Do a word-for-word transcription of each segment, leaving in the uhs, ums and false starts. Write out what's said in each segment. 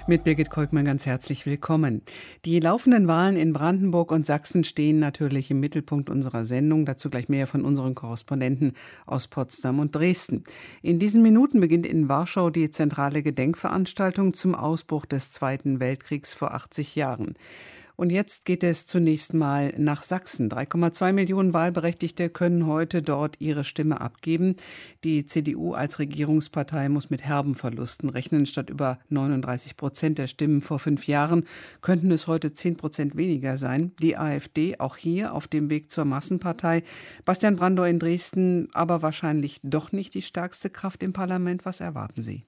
Mit Birgit Kolkmann ganz herzlich willkommen. Die laufenden Wahlen in Brandenburg und Sachsen stehen natürlich im Mittelpunkt unserer Sendung. Dazu gleich mehr von unseren Korrespondenten aus Potsdam und Dresden. In diesen Minuten beginnt in Warschau die zentrale Gedenkveranstaltung zum Ausbruch des Zweiten Weltkriegs vor achtzig Jahren. Und jetzt geht es zunächst mal nach Sachsen. drei Komma zwei Millionen Wahlberechtigte können heute dort ihre Stimme abgeben. Die C D U als Regierungspartei muss mit herben Verlusten rechnen. Statt über neununddreißig Prozent der Stimmen vor fünf Jahren könnten es heute zehn Prozent weniger sein. Die AfD auch hier auf dem Weg zur Massenpartei. Bastian Brandauer in Dresden, aber wahrscheinlich doch nicht die stärkste Kraft im Parlament. Was erwarten Sie?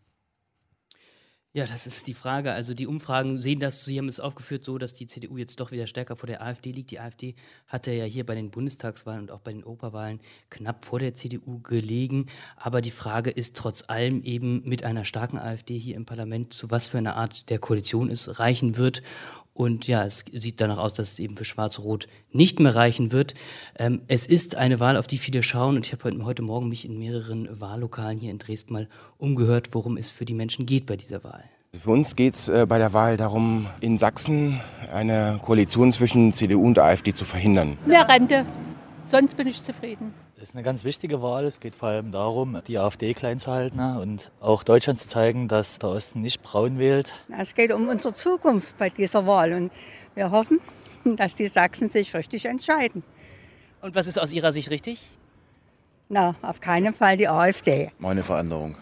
Ja, das ist die Frage. Also die Umfragen sehen das, Sie haben es aufgeführt, so, dass die C D U jetzt doch wieder stärker vor der AfD liegt. Die AfD hatte ja hier bei den Bundestagswahlen und auch bei den Europawahlen knapp vor der C D U gelegen. Aber die Frage ist trotz allem eben mit einer starken AfD hier im Parlament, zu was für eine Art der Koalition es reichen wird. Und ja, es sieht danach aus, dass es eben für Schwarz-Rot nicht mehr reichen wird. Ähm, es ist eine Wahl, auf die viele schauen. Und ich habe heute, heute Morgen mich in mehreren Wahllokalen hier in Dresden mal umgehört, worum es für die Menschen geht bei dieser Wahl. Für uns geht es äh, bei der Wahl darum, in Sachsen eine Koalition zwischen C D U und AfD zu verhindern. Mehr Rente, sonst bin ich zufrieden. Das ist eine ganz wichtige Wahl. Es geht vor allem darum, die AfD klein zu halten und auch Deutschland zu zeigen, dass der Osten nicht braun wählt. Es geht um unsere Zukunft bei dieser Wahl und wir hoffen, dass die Sachsen sich richtig entscheiden. Und was ist aus Ihrer Sicht richtig? Na, auf keinen Fall die AfD. Meine Veränderung.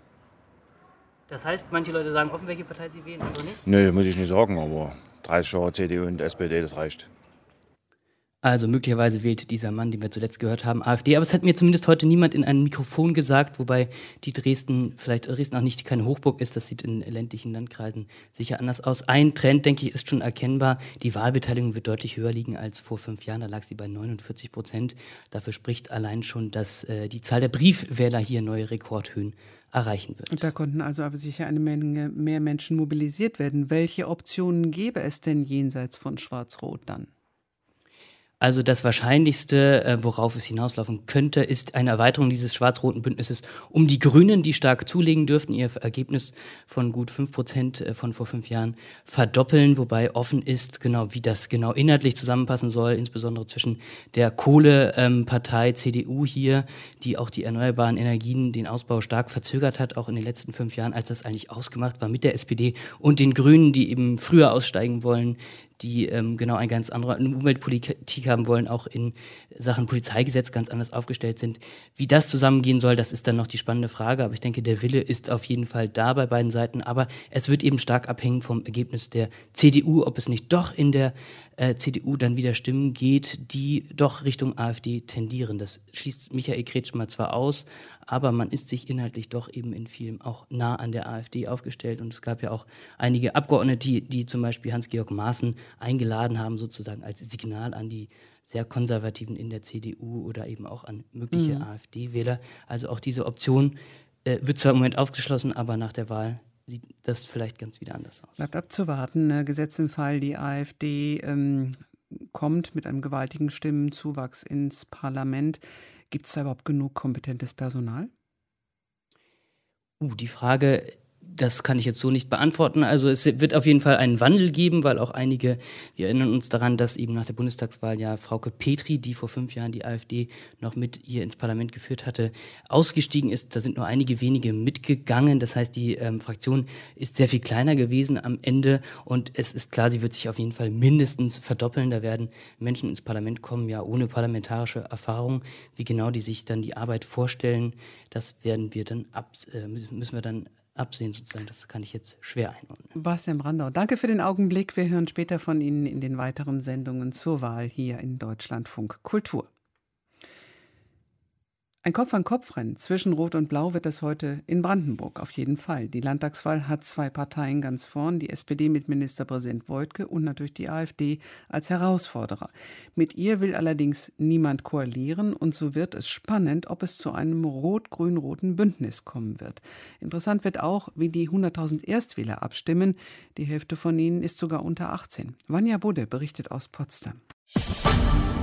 Das heißt, manche Leute sagen offen, welche Partei sie wählen, andere nicht? Nö, muss ich nicht sagen, aber dreißig Jahre C D U und S P D, das reicht. Also möglicherweise wählt dieser Mann, den wir zuletzt gehört haben, AfD. Aber es hat mir zumindest heute niemand in einem Mikrofon gesagt, wobei die Dresden, vielleicht Dresden auch nicht keine Hochburg ist, das sieht in ländlichen Landkreisen sicher anders aus. Ein Trend, denke ich, ist schon erkennbar. Die Wahlbeteiligung wird deutlich höher liegen als vor fünf Jahren. Da lag sie bei neunundvierzig Prozent. Dafür spricht allein schon, dass äh, die Zahl der Briefwähler hier neue Rekordhöhen erreichen wird. Und da konnten also aber sicher eine Menge mehr Menschen mobilisiert werden. Welche Optionen gäbe es denn jenseits von Schwarz-Rot dann? Also das Wahrscheinlichste, äh, worauf es hinauslaufen könnte, ist eine Erweiterung dieses schwarz-roten Bündnisses um die Grünen, die stark zulegen dürften, ihr Ergebnis von gut fünf Prozent von vor fünf Jahren verdoppeln, wobei offen ist, genau wie das genau inhaltlich zusammenpassen soll, insbesondere zwischen der Kohlepartei ähm, C D U hier, die auch die erneuerbaren Energien, den Ausbau stark verzögert hat, auch in den letzten fünf Jahren, als das eigentlich ausgemacht war mit der S P D und den Grünen, die eben früher aussteigen wollen, die ähm, genau eine ganz andere Umweltpolitik haben wollen, auch in Sachen Polizeigesetz ganz anders aufgestellt sind. Wie das zusammengehen soll, das ist dann noch die spannende Frage. Aber ich denke, der Wille ist auf jeden Fall da bei beiden Seiten. Aber es wird eben stark abhängen vom Ergebnis der C D U, ob es nicht doch in der äh, C D U dann wieder Stimmen geht, die doch Richtung AfD tendieren. Das schließt Michael Kretschmer zwar aus, aber man ist sich inhaltlich doch eben in vielem auch nah an der AfD aufgestellt. Und es gab ja auch einige Abgeordnete, die, die zum Beispiel Hans-Georg Maaßen eingeladen haben, sozusagen als Signal an die sehr Konservativen in der C D U oder eben auch an mögliche mhm. AfD-Wähler. Also auch diese Option äh, wird zwar im Moment aufgeschlossen, aber nach der Wahl sieht das vielleicht ganz wieder anders aus. Bleibt abzuwarten. Gesetz im Fall, die AfD ähm, kommt mit einem gewaltigen Stimmenzuwachs ins Parlament. Gibt es da überhaupt genug kompetentes Personal? Uh, die Frage, das kann ich jetzt so nicht beantworten. Also es wird auf jeden Fall einen Wandel geben, weil auch einige, wir erinnern uns daran, dass eben nach der Bundestagswahl ja Frauke Petry, die vor fünf Jahren die AfD noch mit ihr ins Parlament geführt hatte, ausgestiegen ist. Da sind nur einige wenige mitgegangen. Das heißt, die ähm, Fraktion ist sehr viel kleiner gewesen am Ende. Und es ist klar, sie wird sich auf jeden Fall mindestens verdoppeln. Da werden Menschen ins Parlament kommen, ja ohne parlamentarische Erfahrung. Wie genau die sich dann die Arbeit vorstellen, das werden wir dann ab, äh, müssen wir dann absehen sozusagen. Das kann ich jetzt schwer einordnen. Bastian Brandauer, danke für den Augenblick. Wir hören später von Ihnen in den weiteren Sendungen zur Wahl hier in Deutschlandfunk Kultur. Ein Kopf-an-Kopf-Rennen zwischen Rot und Blau wird es heute in Brandenburg auf jeden Fall. Die Landtagswahl hat zwei Parteien ganz vorn, die S P D mit Ministerpräsident Woidke und natürlich die AfD als Herausforderer. Mit ihr will allerdings niemand koalieren und so wird es spannend, ob es zu einem rot-grün-roten Bündnis kommen wird. Interessant wird auch, wie die hunderttausend Erstwähler abstimmen. Die Hälfte von ihnen ist sogar unter achtzehn. Vanja Budde berichtet aus Potsdam.